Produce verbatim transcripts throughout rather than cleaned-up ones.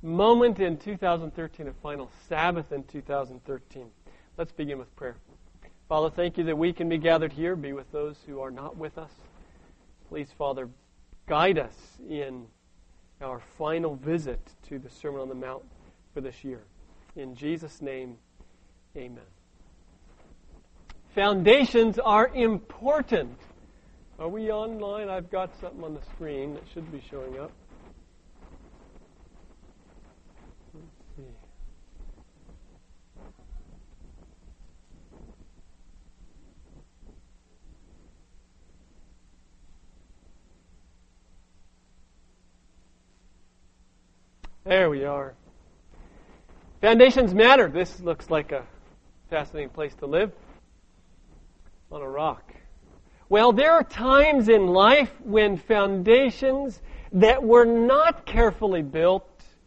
moment in two thousand thirteen, a final Sabbath in two thousand thirteen. Let's begin with prayer. Father, thank you that we can be gathered here, be with those who are not with us. Please, Father, guide us in our final visit to the Sermon on the Mount for this year. In Jesus' name, amen. Foundations are important. Are we online? I've got something on the screen that should be showing up. Let's see. There we are. Foundations matter. This looks like a fascinating place to live. On a rock. Well, there are times in life when foundations that were not carefully built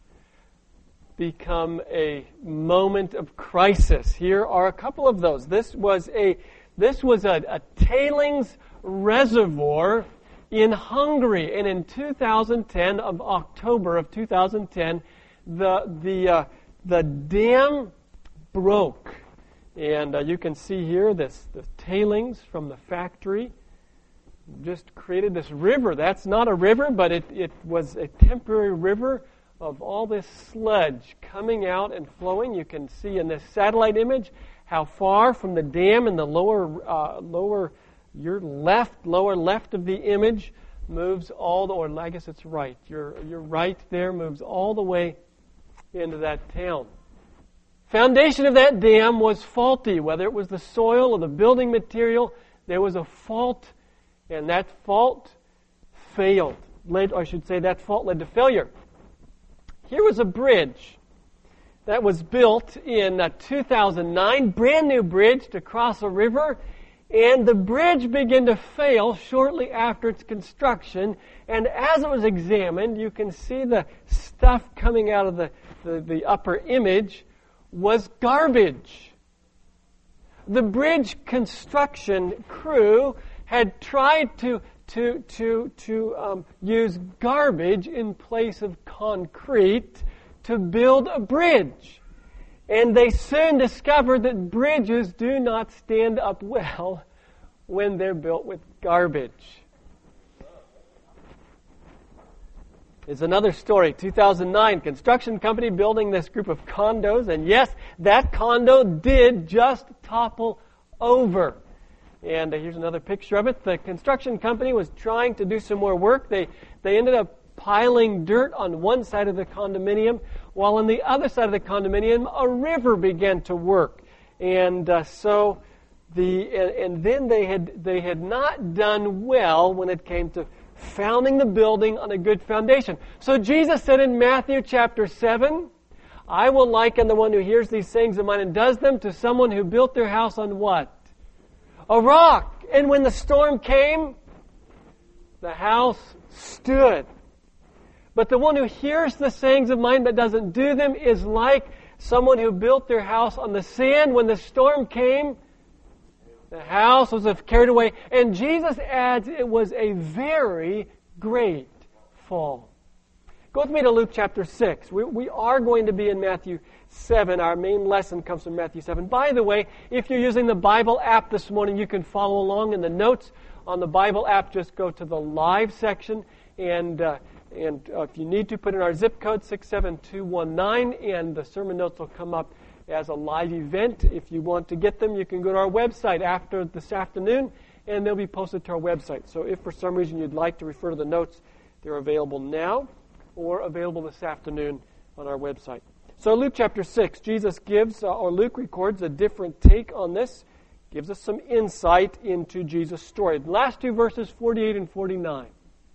become a moment of crisis. Here are a couple of those. This was a this was a, a tailings reservoir in Hungary, and in two thousand ten, of October of two thousand ten, the the uh, the dam broke. And uh, you can see here this the tailings from the factory just created this river. That's not a river, but it, it was a temporary river of all this sludge coming out and flowing. You can see in this satellite image how far from the dam in the lower uh, lower your left lower left of the image moves all the, or I guess it's right. Your your right there moves all the way into that town. Foundation of that dam was faulty. Whether it was the soil or the building material, there was a fault, and that fault failed. Led, or I should say, that fault led to failure. Here was a bridge that was built in uh, two thousand nine, brand new bridge to cross a river, and the bridge began to fail shortly after its construction. And as it was examined, you can see the stuff coming out of the, the, the upper image was garbage. The bridge construction crew had tried to to to to um, use garbage in place of concrete to build a bridge, and they soon discovered that bridges do not stand up well when they're built with garbage. Is another story. two thousand nine, construction company building this group of condos, and yes, that condo did just topple over. And uh, here's another picture of it. The construction company was trying to do some more work. They they ended up piling dirt on one side of the condominium, while on the other side of the condominium, a river began to work. And uh, so the and, and then they had they had not done well when it came to founding the building on a good foundation. So Jesus said in Matthew chapter seven, I will liken the one who hears these sayings of mine and does them to someone who built their house on what? A rock. And when the storm came, the house stood. But the one who hears the sayings of mine but doesn't do them is like someone who built their house on the sand. When the storm came, the house was carried away. And Jesus adds it was a very great fall. Go with me to Luke chapter six. We, we are going to be in Matthew seven. Our main lesson comes from Matthew seven. By the way, if you're using the Bible app this morning, you can follow along in the notes on the Bible app. Just go to the live section, and uh, and uh, if you need to, put in our zip code six seven two one nine, and the sermon notes will come up as a live event. If you want to get them, you can go to our website after this afternoon, and they'll be posted to our website. So if for some reason you'd like to refer to the notes, they're available now or available this afternoon on our website. So Luke chapter six, Jesus gives, uh, or Luke records a different take on this, gives us some insight into Jesus' story. The last two verses, forty-eight and forty-nine.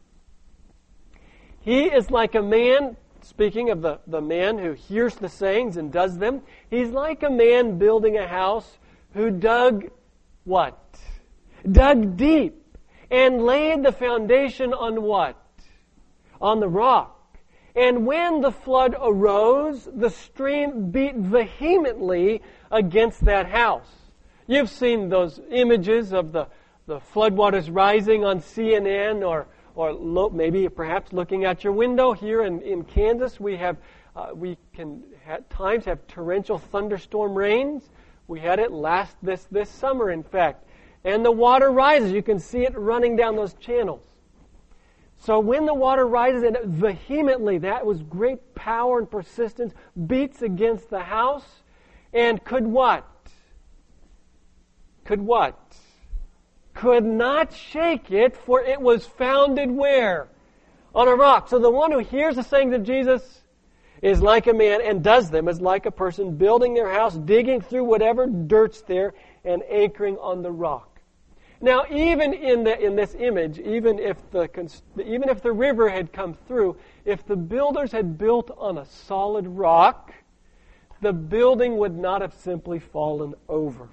He is like a man, speaking of the, the man who hears the sayings and does them, he's like a man building a house who dug what? Dug deep and laid the foundation on what? On the rock. And when the flood arose, the stream beat vehemently against that house. You've seen those images of the, the floodwaters rising on C N N or or lo- maybe perhaps looking at your window here in, in Kansas, we have uh, we can at times have torrential thunderstorm rains. We had it last this this summer, in fact, and the water rises. You can see it running down those channels. So when the water rises and it vehemently, that was great power and persistence, beats against the house, and could what? Could what? Could not shake it, for it was founded where? On a rock. So the one who hears the sayings of Jesus is like a man, and does them, is like a person building their house, digging through whatever dirt's there, and anchoring on the rock. Now, even in the in this image, even if the even if the river had come through, if the builders had built on a solid rock, the building would not have simply fallen over.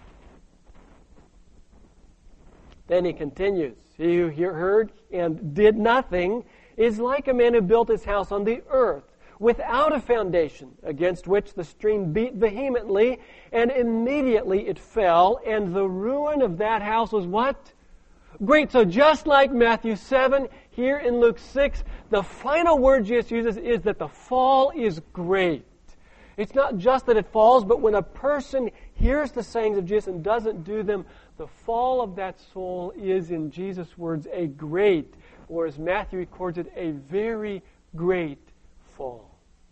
Then he continues, he who heard and did nothing is like a man who built his house on the earth without a foundation, against which the stream beat vehemently, and immediately it fell, and the ruin of that house was what? Great. So just like Matthew seven, here in Luke six, the final word Jesus uses is that the fall is great. It's not just that it falls, but when a person hears the sayings of Jesus and doesn't do them, the fall of that soul is, in Jesus' words, a great, or as Matthew records it, a very great fall.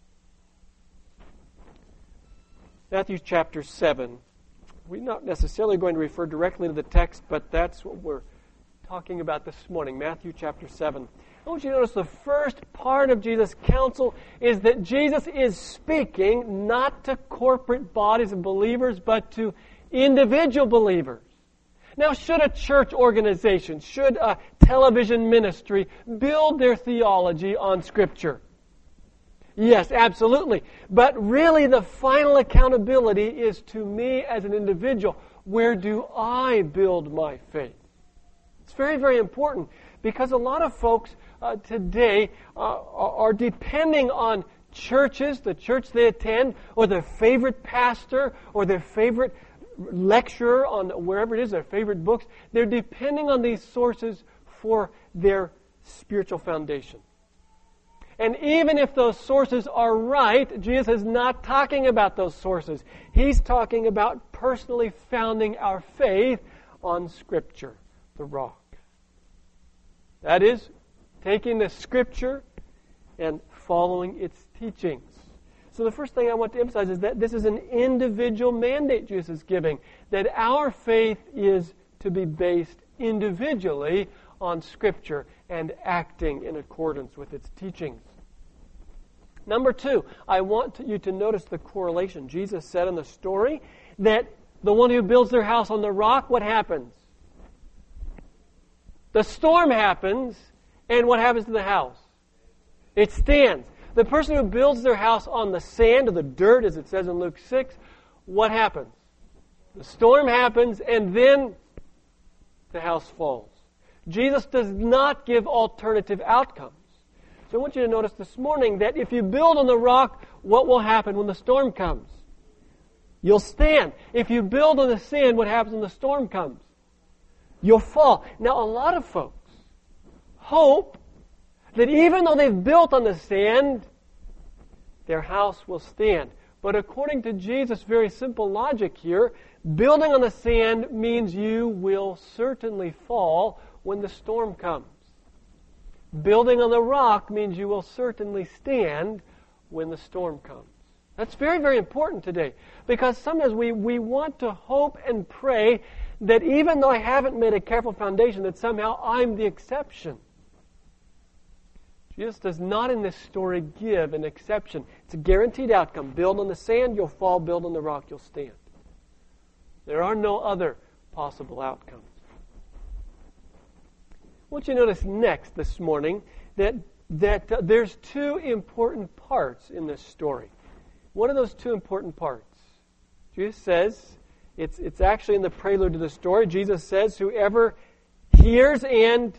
Matthew chapter seven. We're not necessarily going to refer directly to the text, but that's what we're talking about this morning. Matthew chapter seven. I want you to notice the first part of Jesus' counsel is that Jesus is speaking not to corporate bodies of believers, but to individual believers. Now, should a church organization, should a television ministry build their theology on Scripture? Yes, absolutely. But really the final accountability is to me as an individual. Where do I build my faith? It's very, very important because a lot of folks uh, today uh, are depending on churches, the church they attend, or their favorite pastor, or their favorite lecturer on wherever it is, their favorite books. They're depending on these sources for their spiritual foundation. And even if those sources are right, Jesus is not talking about those sources. He's talking about personally founding our faith on Scripture, the rock. That is, taking the Scripture and following its teachings. So the first thing I want to emphasize is that this is an individual mandate Jesus is giving, that our faith is to be based individually on Scripture and acting in accordance with its teachings. Number two, I want you to notice the correlation. Jesus said in the story that the one who builds their house on the rock, what happens? The storm happens, and what happens to the house? It stands. The person who builds their house on the sand or the dirt, as it says in Luke six, what happens? The storm happens, and then the house falls. Jesus does not give alternative outcomes. So I want you to notice this morning that if you build on the rock, what will happen when the storm comes? You'll stand. If you build on the sand, what happens when the storm comes? You'll fall. Now, a lot of folks hope that even though they've built on the sand, their house will stand. But according to Jesus' very simple logic here, building on the sand means you will certainly fall when the storm comes. Building on the rock means you will certainly stand when the storm comes. That's very, very important today, because sometimes we, we want to hope and pray that even though I haven't made a careful foundation, that somehow I'm the exception. Jesus does not in this story give an exception. It's a guaranteed outcome. Build on the sand, you'll fall. Build on the rock, you'll stand. There are no other possible outcomes. I want you to notice next this morning that, that uh, there's two important parts in this story. What are those two important parts? Jesus says, it's, it's actually in the prelude to the story, Jesus says, whoever hears and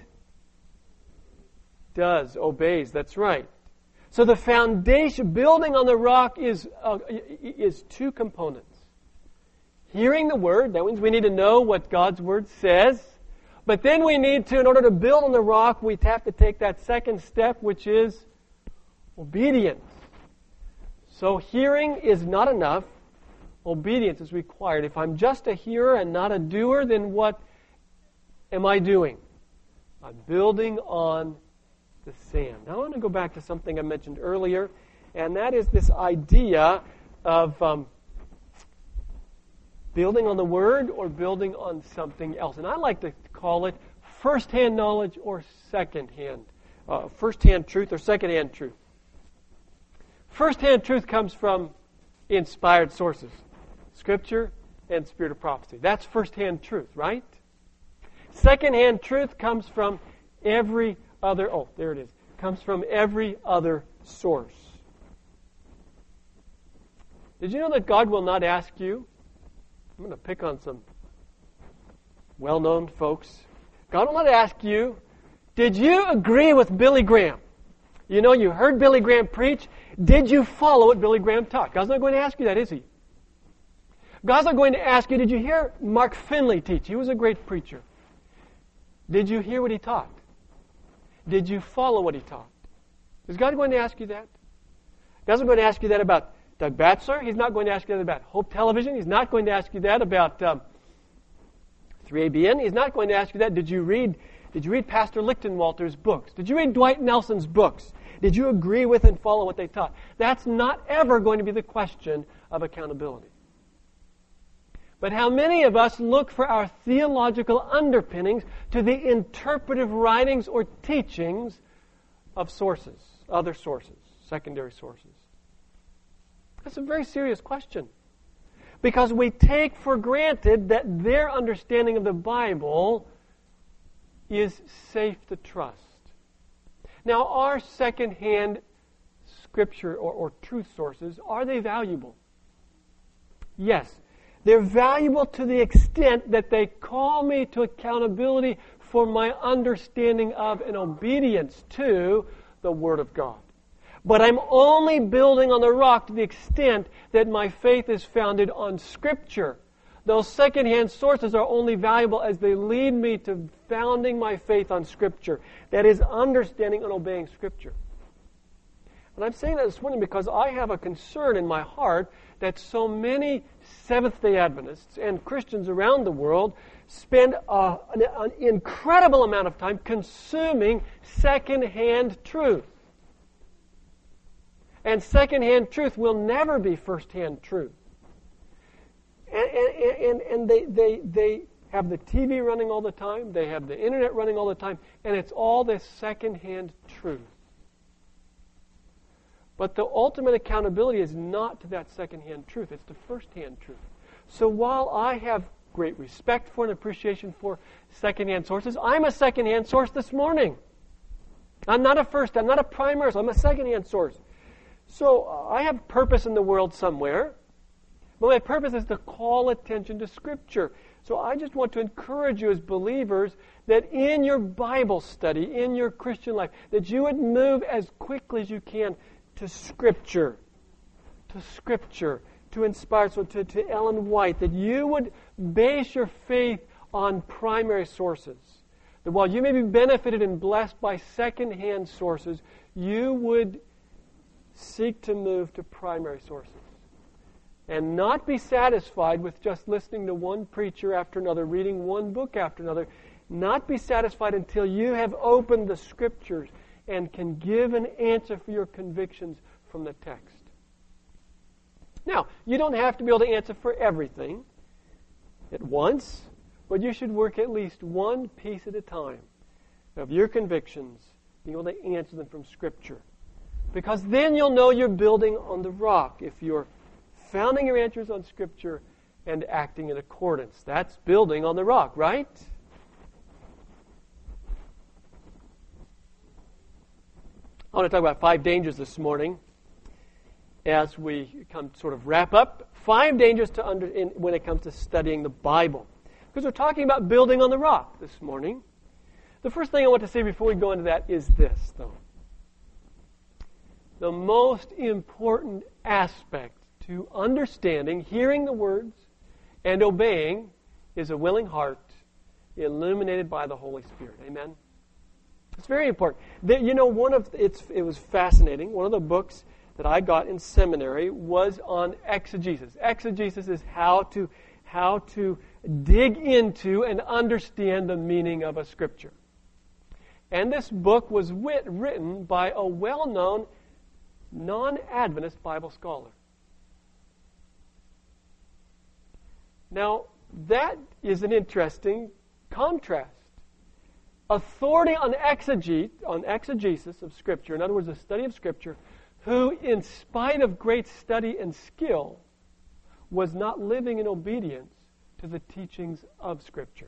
does, obeys. That's right. So the foundation, building on the rock, is uh, is two components. Hearing the Word, that means we need to know what God's Word says, But then we need to, in order to build on the rock, we have to take that second step, which is obedience. So hearing is not enough. Obedience is required. If I'm just a hearer and not a doer, then what am I doing? I'm building on the sand. Now I want to go back to something I mentioned earlier, and that is this idea of um, building on the Word or building on something else. And I like to call it first-hand knowledge or second-hand, uh, first-hand truth or second-hand truth. First-hand truth comes from inspired sources, Scripture and Spirit of prophecy. That's first-hand truth, right? Second-hand truth comes from every other, oh, there it is, comes from every other source. Did you know that God will not ask you? I'm going to pick on some well-known folks. God will not ask you, did you agree with Billy Graham? You know, you heard Billy Graham preach. Did you follow what Billy Graham taught? God's not going to ask you that, is He? God's not going to ask you, did you hear Mark Finley teach? He was a great preacher. Did you hear what he taught? Did you follow what he taught? Is God going to ask you that? God's not going to ask you that about Doug Batzler. He's not going to ask you that about Hope Television. He's not going to ask you that about um, three A B N. He's not going to ask you that. Did you read Did you read Pastor Lichtenwalter's books? Did you read Dwight Nelson's books? Did you agree with and follow what they taught? That's not ever going to be the question of accountability. But how many of us look for our theological underpinnings to the interpretive writings or teachings of sources, other sources, secondary sources? That's a very serious question. Because we take for granted that their understanding of the Bible is safe to trust. Now, our second-hand scripture or, or truth sources, are they valuable? Yes. They're valuable to the extent that they call me to accountability for my understanding of and obedience to the Word of God. But I'm only building on the rock to the extent that my faith is founded on Scripture. Those second-hand sources are only valuable as they lead me to founding my faith on Scripture. That is, understanding and obeying Scripture. And I'm saying that this morning because I have a concern in my heart that so many Seventh-day Adventists and Christians around the world spend a, an, an incredible amount of time consuming second-hand truth. And second-hand truth will never be first-hand truth. And, and, and, and they, they, they have the T V running all the time, they have the internet running all the time, and it's all this second-hand truth. But the ultimate accountability is not to that second-hand truth, it's to first-hand truth. So while I have great respect for and appreciation for second-hand sources, I'm a second-hand source this morning. I'm not a first, I'm not a primary, so I'm a second-hand source. So uh, I have purpose in the world somewhere, but my purpose is to call attention to Scripture. So I just want to encourage you as believers that in your Bible study, in your Christian life, that you would move as quickly as you can to Scripture, to Scripture, to inspire, so to, to Ellen White, that you would base your faith on primary sources. That while you may be benefited and blessed by second-hand sources, you would seek to move to primary sources. And not be satisfied with just listening to one preacher after another, reading one book after another. Not be satisfied until you have opened the Scriptures and can give an answer for your convictions from the text. Now, you don't have to be able to answer for everything at once, but you should work at least one piece at a time of your convictions, being able to answer them from Scripture. Because then you'll know you're building on the rock if you're founding your answers on Scripture and acting in accordance. That's building on the rock, right? I want to talk about five dangers this morning as we come to sort of wrap up. Five dangers to under, in, when it comes to studying the Bible. Because we're talking about building on the rock this morning. The first thing I want to say before we go into that is this, though. The most important aspect to understanding, hearing the words, and obeying is a willing heart illuminated by the Holy Spirit. Amen? It's very important. The, you know, one of it's it was fascinating. One of the books that I got in seminary was on exegesis. Exegesis is how to how to dig into and understand the meaning of a scripture. And this book was wit, written by a well-known non-Adventist Bible scholar. Now, that is an interesting contrast. Authority on exegete, on exegesis of Scripture, in other words, the study of Scripture, who, in spite of great study and skill, was not living in obedience to the teachings of Scripture.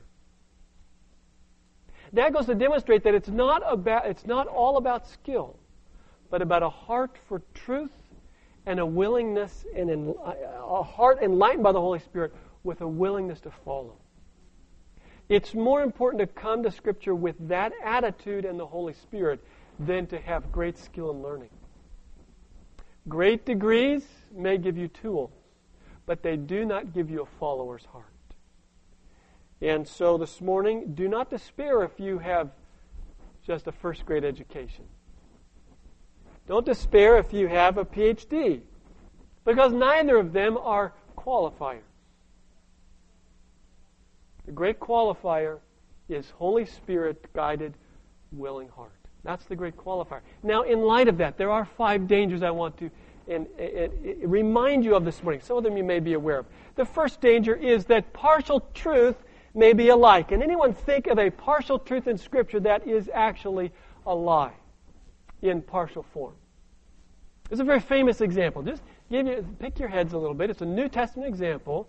That goes to demonstrate that it's not about, it's not all about skill, but about a heart for truth and a willingness and en, a heart enlightened by the Holy Spirit with a willingness to follow. It's more important to come to Scripture with that attitude and the Holy Spirit than to have great skill in learning. Great degrees may give you tools, but they do not give you a follower's heart. And so this morning, do not despair if you have just a first grade education. Don't despair if you have a P H D, because neither of them are qualifiers. The great qualifier is Holy Spirit guided, willing heart. That's the great qualifier. Now, in light of that, there are five dangers I want to and, and, and remind you of this morning. Some of them you may be aware of. The first danger is that partial truth may be a lie. Can anyone think of a partial truth in Scripture that is actually a lie in partial form? There's a very famous example. Just give you, pick your heads a little bit. It's a New Testament example.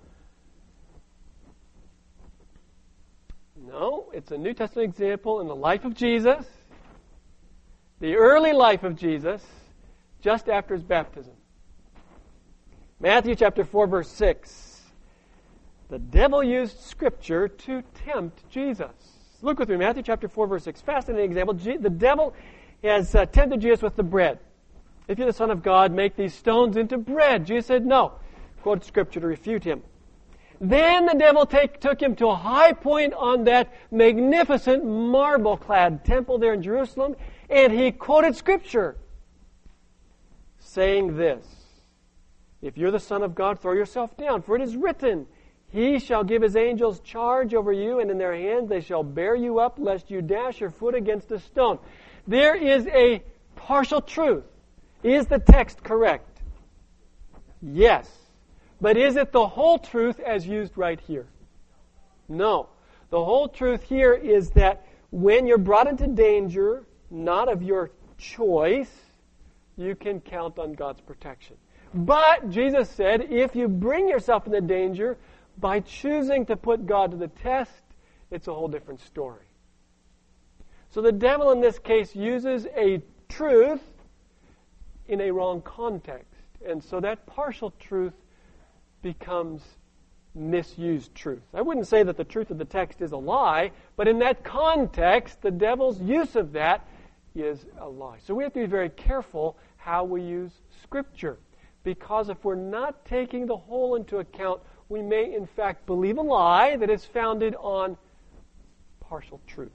No, it's a New Testament example in the life of Jesus, the early life of Jesus, just after his baptism. Matthew chapter four, verse six. The devil used Scripture to tempt Jesus. Look with me, Matthew chapter four, verse six. Fascinating example. The devil has uh, tempted Jesus with the bread. If you're the Son of God, make these stones into bread. Jesus said no. Quoted Scripture to refute him. Then the devil take, took him to a high point on that magnificent marble-clad temple there in Jerusalem, and he quoted Scripture, saying this, if you're the Son of God, throw yourself down, for it is written, He shall give His angels charge over you, and in their hands they shall bear you up, lest you dash your foot against a stone. There is a partial truth. Is the text correct? Yes. But is it the whole truth as used right here? No. The whole truth here is that when you're brought into danger, not of your choice, you can count on God's protection. But Jesus said, if you bring yourself into danger by choosing to put God to the test, it's a whole different story. So the devil in this case uses a truth in a wrong context. And so that partial truth becomes misused truth. I wouldn't say that the truth of the text is a lie, but in that context, the devil's use of that is a lie. So we have to be very careful how we use Scripture, because if we're not taking the whole into account, we may in fact believe a lie that is founded on partial truth.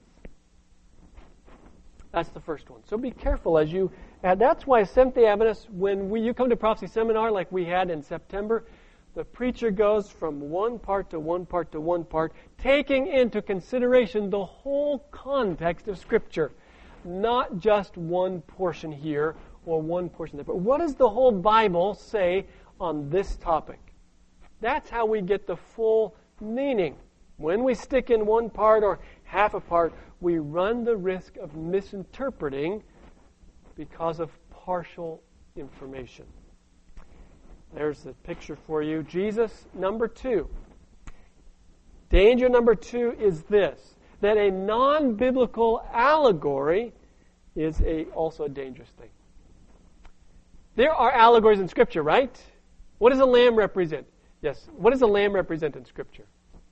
That's the first one. So be careful as you, and that's why Seventh-day Adventists, when we, you come to prophecy seminar like we had in September, the preacher goes from one part to one part to one part, taking into consideration the whole context of Scripture, not just one portion here or one portion there. But what does the whole Bible say on this topic? That's how we get the full meaning. When we stick in one part or half a part, we run the risk of misinterpreting because of partial information. There's the picture for you. Jesus, number two. Danger number two is this, that a non-biblical allegory is a also a dangerous thing. There are allegories in Scripture, right? What does a lamb represent? Yes. What does a lamb represent in Scripture?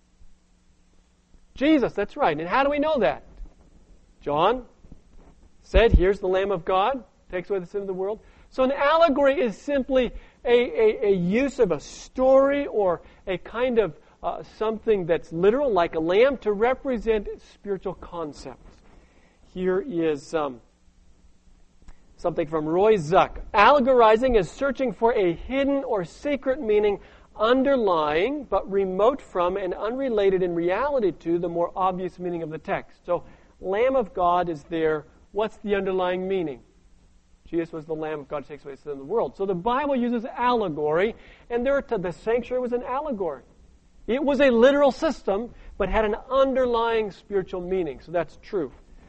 Jesus, that's right. And how do we know that? John said, here's the Lamb of God, takes away the sin of the world. So an allegory is simply a, a, a use of a story or a kind of uh, something that's literal, like a lamb, to represent spiritual concepts. Here is um, something from Roy Zuck. Allegorizing is searching for a hidden or secret meaning underlying, but remote from and unrelated in reality to the more obvious meaning of the text. So, Lamb of God is there. What's the underlying meaning? Jesus was the Lamb of God who takes away the sin of the world. So the Bible uses allegory, and there to, the sanctuary was an allegory. It was a literal system, but had an underlying spiritual meaning. So that's true.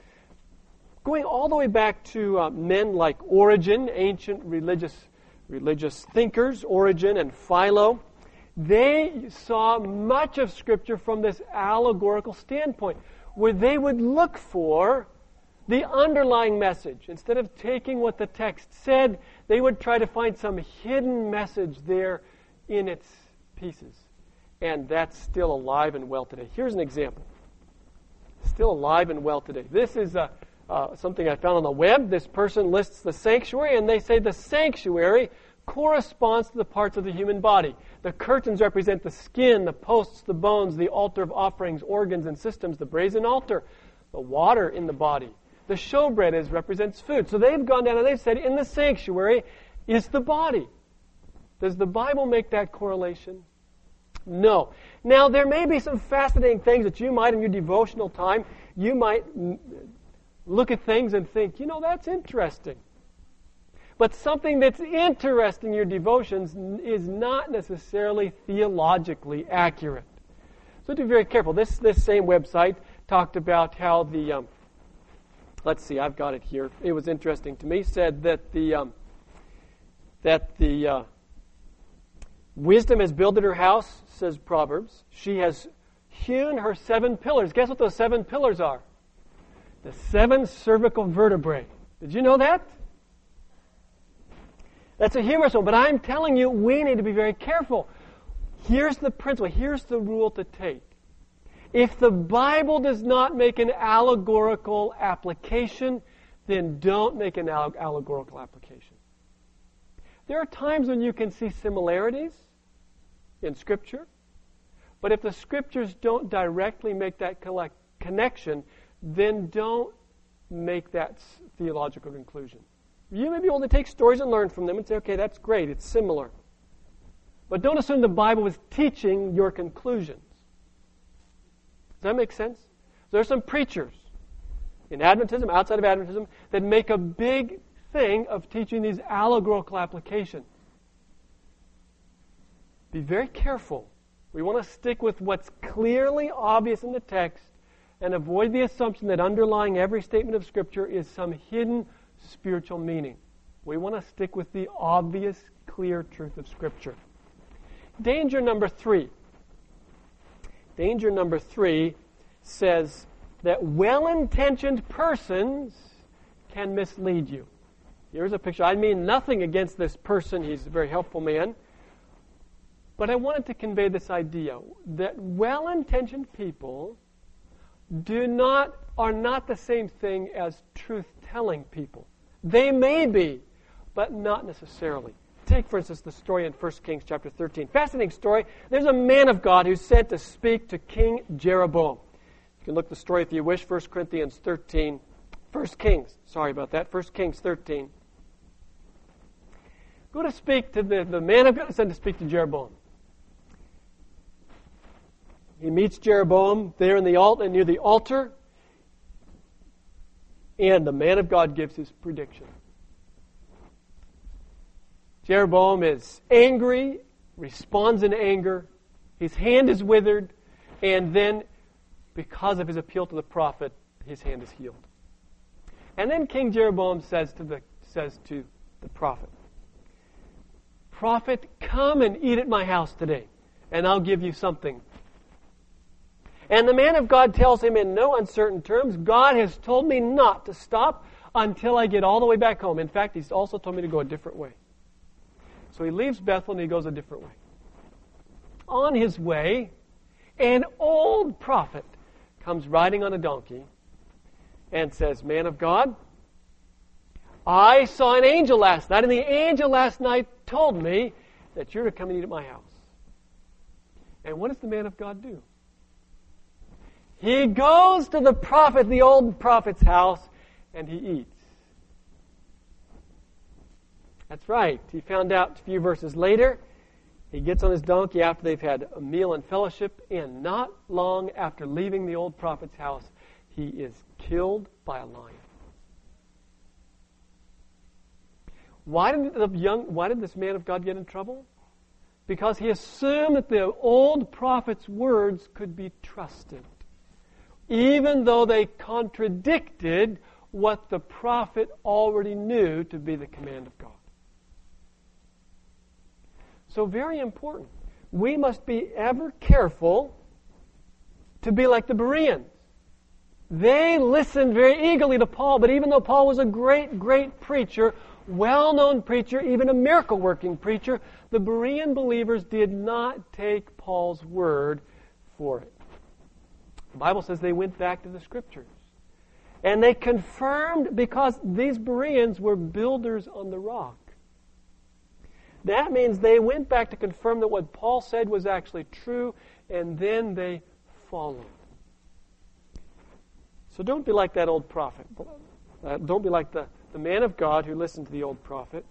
Going all the way back to uh, men like Origen, ancient religious religious thinkers, Origen and Philo, they saw much of Scripture from this allegorical standpoint, where they would look for the underlying message. Instead of taking what the text said, they would try to find some hidden message there in its pieces. And that's still alive and well today. Here's an example. Still alive and well today. This is a, uh, something I found on the web. This person lists the sanctuary, and they say the sanctuary corresponds to the parts of the human body. The curtains represent the skin, the posts, the bones, the altar of offerings, organs, and systems, the brazen altar, the water in the body. The showbread is represents food. So they've gone down and they've said in the sanctuary is the body. Does the Bible make that correlation? No. Now, there may be some fascinating things that you might, in your devotional time, you might look at things and think, you know, that's interesting. But something that's interesting in your devotions is not necessarily theologically accurate. So be very careful. This this same website talked about how the, um, let's see, I've got it here. It was interesting to me. Said that the um, that the uh, wisdom has builded her house, says Proverbs. She has hewn her seven pillars. Guess what those seven pillars are? The seven cervical vertebrae. Did you know that? That's a humorous one, but I'm telling you, we need to be very careful. Here's the principle. Here's the rule to take. If the Bible does not make an allegorical application, then don't make an allegorical application. There are times when you can see similarities in Scripture, but if the Scriptures don't directly make that connection, then don't make that theological conclusion. You may be able to take stories and learn from them and say, okay, that's great, it's similar. But don't assume the Bible is teaching your conclusions. Does that make sense? There are some preachers in Adventism, outside of Adventism, that make a big thing of teaching these allegorical applications. Be very careful. We want to stick with what's clearly obvious in the text and avoid the assumption that underlying every statement of Scripture is some hidden spiritual meaning. We want to stick with the obvious, clear truth of Scripture. Danger number three. Danger number three says that well-intentioned persons can mislead you. Here's a picture. I mean nothing against this person. He's a very helpful man. But I wanted to convey this idea that well-intentioned people do not are not the same thing as truth-telling people. They may be, but not necessarily. Take, for instance, the story in First Kings chapter thirteen. Fascinating story. There's a man of God who's sent to speak to King Jeroboam. You can look the story if you wish, First Corinthians thirteen. First Kings, sorry about that, First Kings thirteen. Go to speak to the, the man of God sent to speak to Jeroboam. He meets Jeroboam there in the altar, near the altar, and the man of God gives his prediction. Jeroboam is angry, responds in anger, his hand is withered, and then, because of his appeal to the prophet, his hand is healed. And then King Jeroboam says to the says to the prophet, "Prophet, come and eat at my house today, and I'll give you something." And the man of God tells him in no uncertain terms, God has told me not to stop until I get all the way back home. In fact, he's also told me to go a different way. So he leaves Bethel and he goes a different way. On his way, an old prophet comes riding on a donkey and says, "Man of God, I saw an angel last night, and the angel last night told me that you're to come and eat at my house." And what does the man of God do? He goes to the prophet, the old prophet's house, and he eats. That's right. He found out a few verses later. He gets on his donkey after they've had a meal and fellowship, and not long after leaving the old prophet's house, he is killed by a lion. Why did the young? Why did this man of God get in trouble? Because he assumed that the old prophet's words could be trusted, even though they contradicted what the prophet already knew to be the command of God. So very important. We must be ever careful to be like the Bereans. They listened very eagerly to Paul, but even though Paul was a great, great preacher, well-known preacher, even a miracle-working preacher, the Berean believers did not take Paul's word for it. The Bible says they went back to the Scriptures. And they confirmed, because these Bereans were builders on the rock. That means they went back to confirm that what Paul said was actually true, and then they followed. So don't be like that old prophet. Uh, don't be like the, the man of God who listened to the old prophet.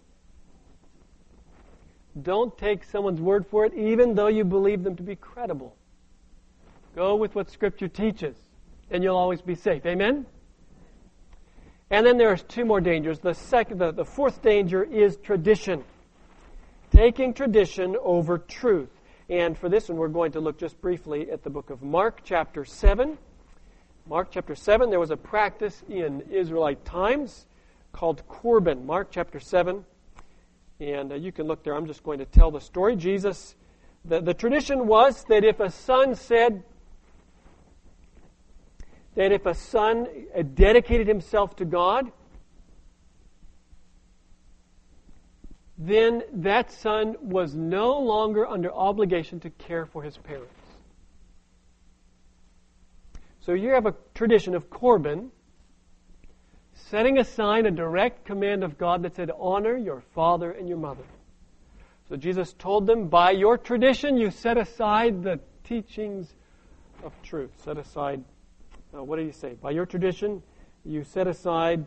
Don't take someone's word for it, even though you believe them to be credible. Go with what Scripture teaches, and you'll always be safe. Amen? And then there's two more dangers. The second, the, the fourth danger is tradition. Taking tradition over truth. And for this one, we're going to look just briefly at the book of Mark, chapter seven. Mark, chapter seven, there was a practice in Israelite times called Corban. Mark, chapter seven. And uh, you can look there. I'm just going to tell the story. Jesus, the, the tradition was that if a son said, that if a son dedicated himself to God, then that son was no longer under obligation to care for his parents. So you have a tradition of Corban, setting aside a direct command of God that said, honor your father and your mother. So Jesus told them, by your tradition, you set aside the teachings of truth. Set aside, uh, what did he say? By your tradition, you set aside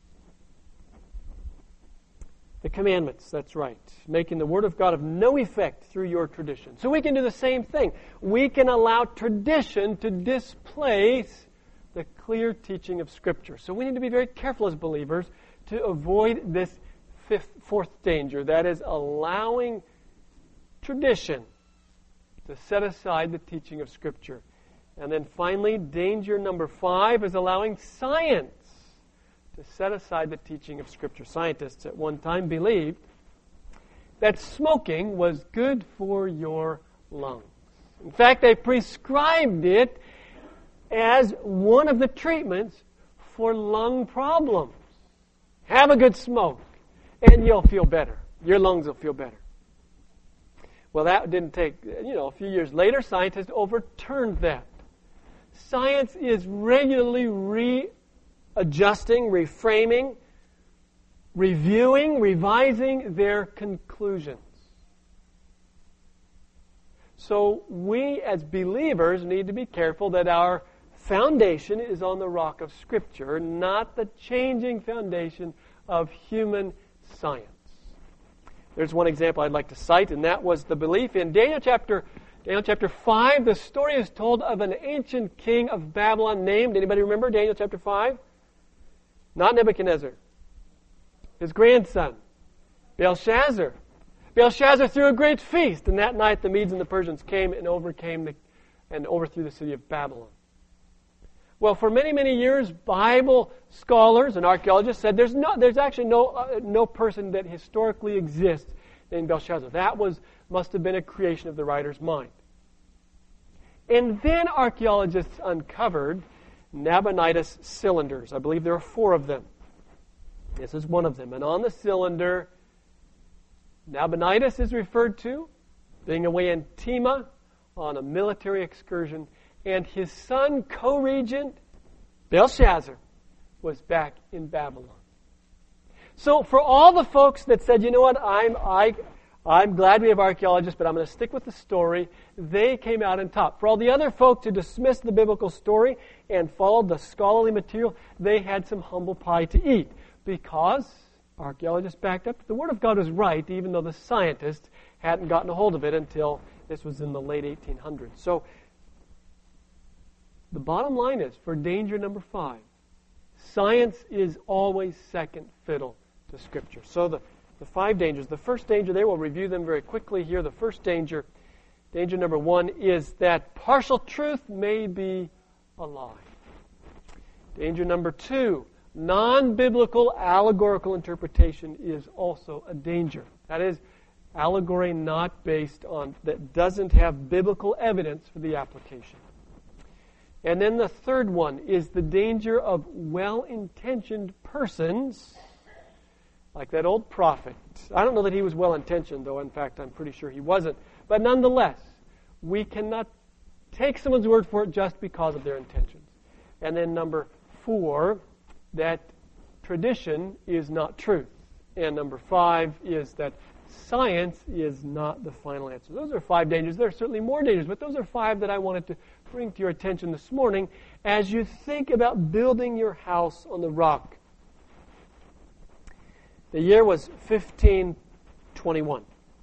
the commandments, that's right. Making the Word of God of no effect through your tradition. So we can do the same thing. We can allow tradition to displace the clear teaching of Scripture. So we need to be very careful as believers to avoid this fifth, fourth danger. That is allowing tradition to set aside the teaching of Scripture. And then finally, danger number five is allowing science to set aside the teaching of Scripture. Scientists at one time believed that smoking was good for your lungs. In fact, they prescribed it as one of the treatments for lung problems. Have a good smoke, and you'll feel better. Your lungs will feel better. Well, that didn't take, you know, a few years later, scientists overturned that. Science is regularly re adjusting, reframing, reviewing, revising their conclusions. So we as believers need to be careful that our foundation is on the rock of Scripture, not the changing foundation of human science. There's one example I'd like to cite, and that was the belief in Daniel chapter Daniel chapter five. The story is told of an ancient king of Babylon named, anybody remember Daniel chapter five? Not Nebuchadnezzar. His grandson, Belshazzar. Belshazzar threw a great feast, and that night the Medes and the Persians came and overcame the, and overthrew the city of Babylon. Well, for many, many years, Bible scholars and archaeologists said there's no, there's actually no, uh, no person that historically exists named Belshazzar. That was must have been a creation of the writer's mind. And then archaeologists uncovered Nabonidus cylinders. I believe there are four of them. This is one of them. And on the cylinder, Nabonidus is referred to, being away in Tema on a military excursion, and his son, co-regent, Belshazzar, was back in Babylon. So for all the folks that said, you know what, I'm, I, I'm glad we have archaeologists, but I'm going to stick with the story. They came out on top. For all the other folks who dismissed the biblical story and followed the scholarly material, they had some humble pie to eat because archaeologists backed up. The Word of God was right, even though the scientists hadn't gotten a hold of it until this was in the late eighteen hundreds. So the bottom line is, for danger number five, science is always second fiddle to Scripture. So the The five dangers. The first danger, they will review them very quickly here. The first danger, danger number one, is that partial truth may be a lie. Danger number two, non-biblical allegorical interpretation is also a danger. That is, allegory not based on, that doesn't have biblical evidence for the application. And then the third one is the danger of well-intentioned persons, like that old prophet. I don't know that he was well-intentioned, though. In fact, I'm pretty sure he wasn't. But nonetheless, we cannot take someone's word for it just because of their intentions. And then number four, that tradition is not truth. And number five is that science is not the final answer. Those are five dangers. There are certainly more dangers, but those are five that I wanted to bring to your attention this morning as you think about building your house on the rock. The year was fifteen twenty-one.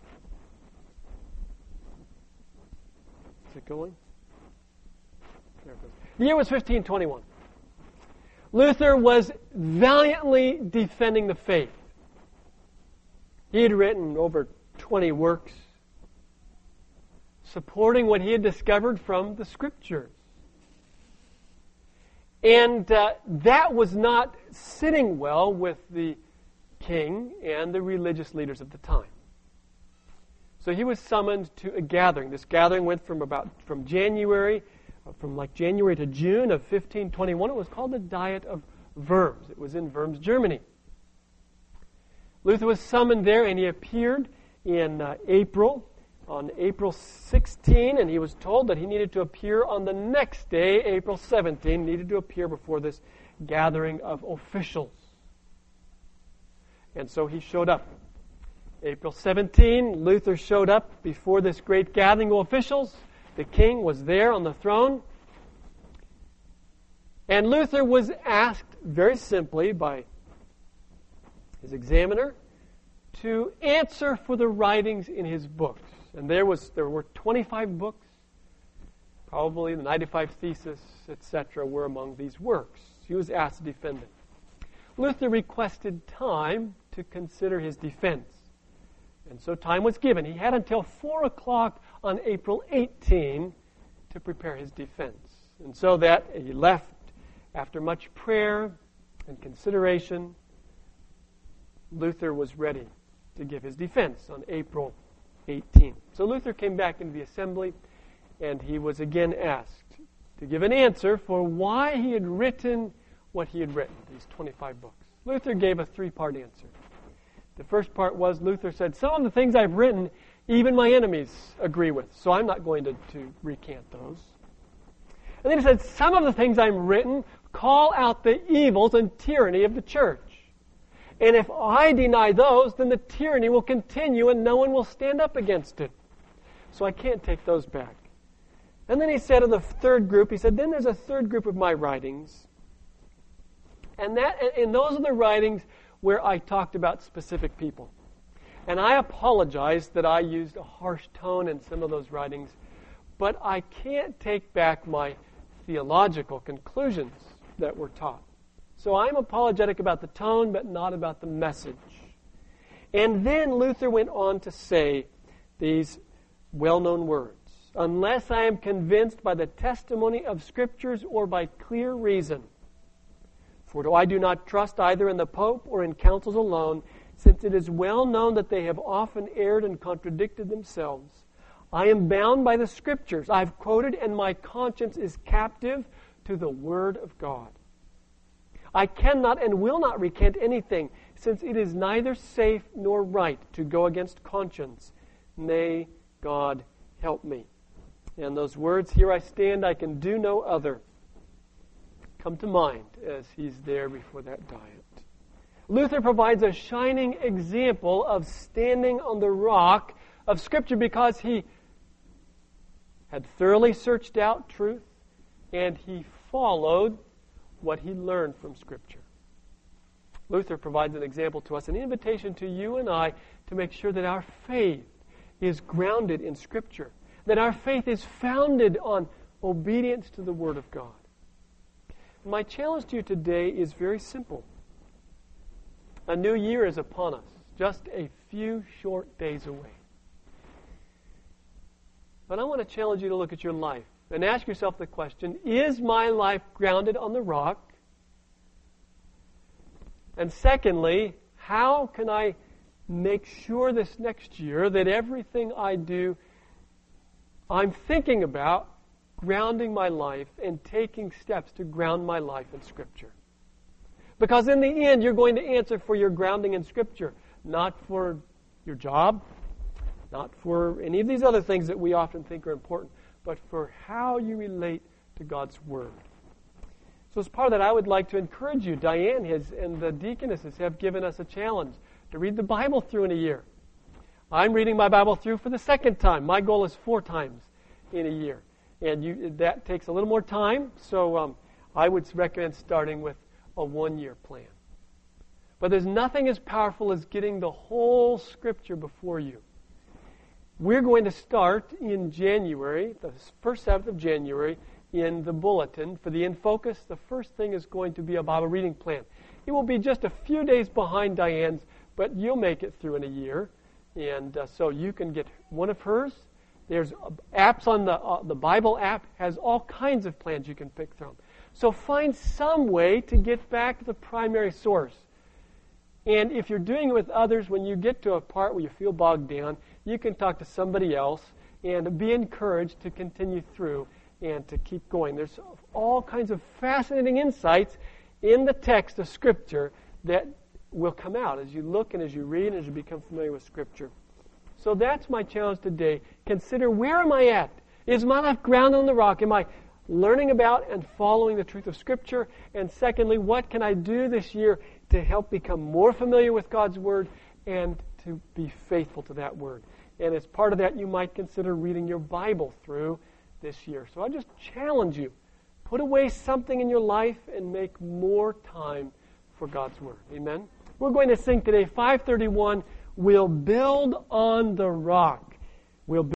Is it going? There it goes. The year was fifteen twenty-one. Luther was valiantly defending the faith. He had written over twenty works supporting what he had discovered from the Scriptures. And uh, that was not sitting well with the king and the religious leaders of the time. So he was summoned to a gathering. This gathering went from about from January, from like January to June of fifteen twenty-one. It was called the Diet of Worms. It was in Worms, Germany. Luther was summoned there, and he appeared in uh, April, on April sixteenth, and he was told that he needed to appear on the next day, April seventeenth, needed to appear before this gathering of officials. And so he showed up. April seventeenth, Luther showed up before this great gathering of officials. The king was there on the throne. And Luther was asked very simply by his examiner to answer for the writings in his books. And there was there were twenty-five books. Probably the ninety-five Theses, et cetera, were among these works. He was asked to defend them. Luther requested time to consider his defense. And so time was given. He had until four o'clock on April eighteenth to prepare his defense. And so that he left after much prayer and consideration. Luther was ready to give his defense on April eighteenth. So Luther came back into the assembly, and he was again asked to give an answer for why he had written what he had written, these twenty-five books. Luther gave a three-part answer. The first part was, Luther said, some of the things I've written, even my enemies agree with, so I'm not going to, to recant those. And then he said, some of the things I've written call out the evils and tyranny of the church. And if I deny those, then the tyranny will continue and no one will stand up against it. So I can't take those back. And then he said of the third group, he said, then there's a third group of my writings. And that, and those are the writings where I talked about specific people. And I apologize that I used a harsh tone in some of those writings, but I can't take back my theological conclusions that were taught. So I'm apologetic about the tone, but not about the message. And then Luther went on to say these well-known words. Unless I am convinced by the testimony of Scriptures or by clear reason. For I do not trust either in the Pope or in councils alone, since it is well known that they have often erred and contradicted themselves. I am bound by the Scriptures. I've quoted, and my conscience is captive to the Word of God. I cannot and will not recant anything, since it is neither safe nor right to go against conscience. May God help me. And those words, here I stand, I can do no other, come to mind as he's there before that diet. Luther provides a shining example of standing on the rock of Scripture because he had thoroughly searched out truth and he followed what he learned from Scripture. Luther provides an example to us, an invitation to you and I to make sure that our faith is grounded in Scripture, that our faith is founded on obedience to the Word of God. My challenge to you today is very simple. A new year is upon us, just a few short days away. But I want to challenge you to look at your life and ask yourself the question, is my life grounded on the rock? And secondly, how can I make sure this next year that everything I do, I'm thinking about grounding my life and taking steps to ground my life in Scripture? Because in the end, you're going to answer for your grounding in Scripture, not for your job, not for any of these other things that we often think are important, but for how you relate to God's Word. So as part of that, I would like to encourage you. Diane has, and the deaconesses have given us a challenge to read the Bible through in a year. I'm reading my Bible through for the second time. My goal is four times in a year. And you, that takes a little more time, so um, I would recommend starting with a one-year plan. But there's nothing as powerful as getting the whole Scripture before you. We're going to start in January, the first Sabbath of January, in the bulletin. For the In Focus, the first thing is going to be a Bible reading plan. It will be just a few days behind Diane's, but you'll make it through in a year. And uh, so you can get one of hers. There's apps on the uh, the Bible app has all kinds of plans you can pick from. So find some way to get back to the primary source. And if you're doing it with others, when you get to a part where you feel bogged down, you can talk to somebody else and be encouraged to continue through and to keep going. There's all kinds of fascinating insights in the text of Scripture that will come out as you look and as you read and as you become familiar with Scripture. So that's my challenge today. Consider, where am I at? Is my life grounded on the rock? Am I learning about and following the truth of Scripture? And secondly, what can I do this year to help become more familiar with God's Word and to be faithful to that Word? And as part of that, you might consider reading your Bible through this year. So I just challenge you. Put away something in your life and make more time for God's Word. Amen? We're going to sing today, five thirty-one, We'll Build on the Rock. We'll